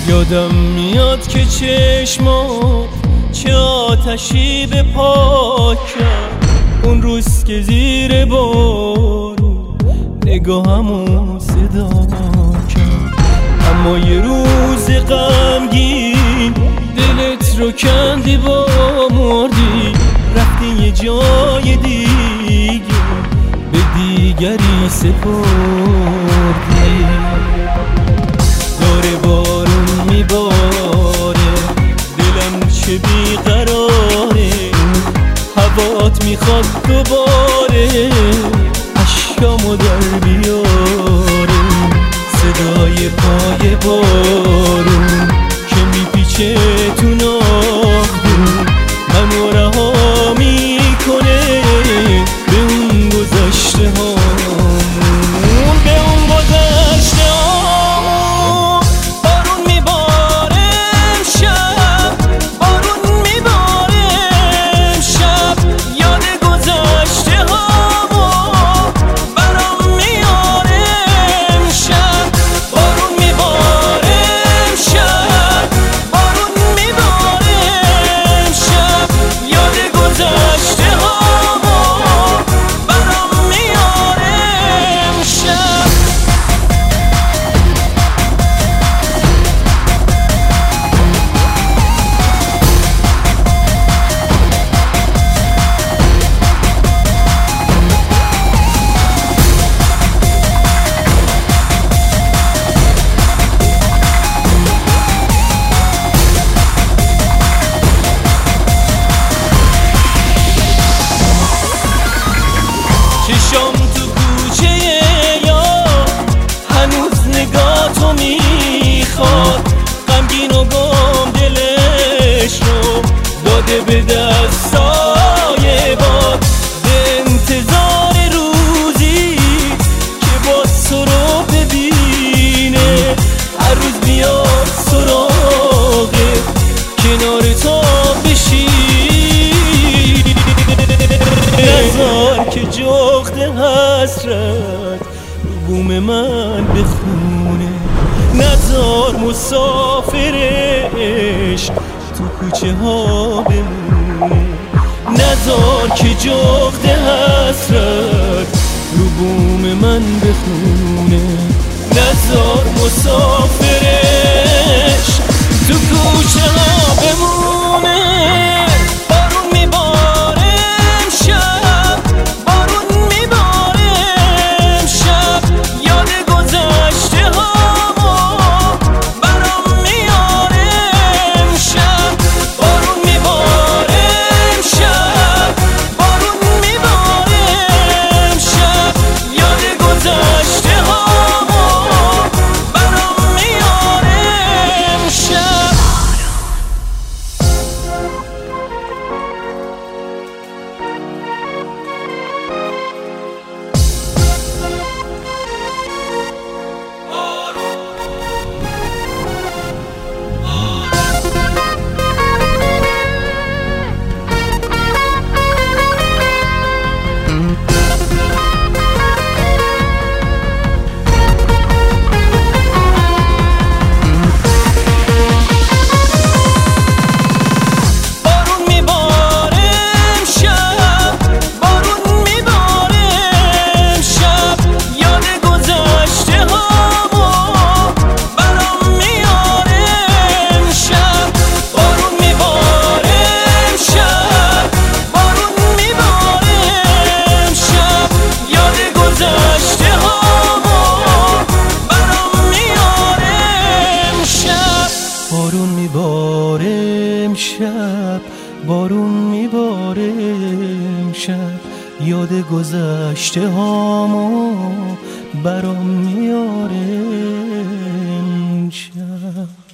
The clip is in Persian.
یادم میاد که چشمات چه آتشی به پا کرد اون روز که زیر بارون نگاهمو صدا کرد. اما یه روز غمگین دلت رو کندی با مردی، رفتی یه جای دیگه به دیگری سپردی. داره بارون میباره دلم چه بیقراره، هوات میخواد دوباره اشکامو در بیاره. صدای پای بارون که میپیچه تو ناخدون منو رها میکنه به اون گذشته هامون، به اون گذشته هامون. بارون میباره امشب، بارون میباره امشب، یاد گذشته هامون برام میاره امشب. بارون میباره امشب، بارون میباره امشب، یاد گذشته هامون برام میاره امشب. چشام تو کوچه یا هنوز نگاه تو میخواد، غمگین و گم دلش رو داده به دستای باد. به انتظار روزی که باز تو رو ببینه، هر روز بیاد سراغه کنار تو بشینه. نذار که جغد حسرت رو بوم من بخونه، نذار مسافرش تو کوچه ها بمونه. نذار که جغد حسرت رو بوم من بخونه، نذار مسافرش تو کوچه ها بمونه. بارون میباره امشب، بارون میباره امشب، یاد گذشته هامون برام میاره امشب. بارون میباره امشب، بارون میباره امشب، یاد گذشته هامون برام میاره امشب. بارون میباره امشب، بارون میباره امشب، یاد گذشته هامو برام میاره امشب.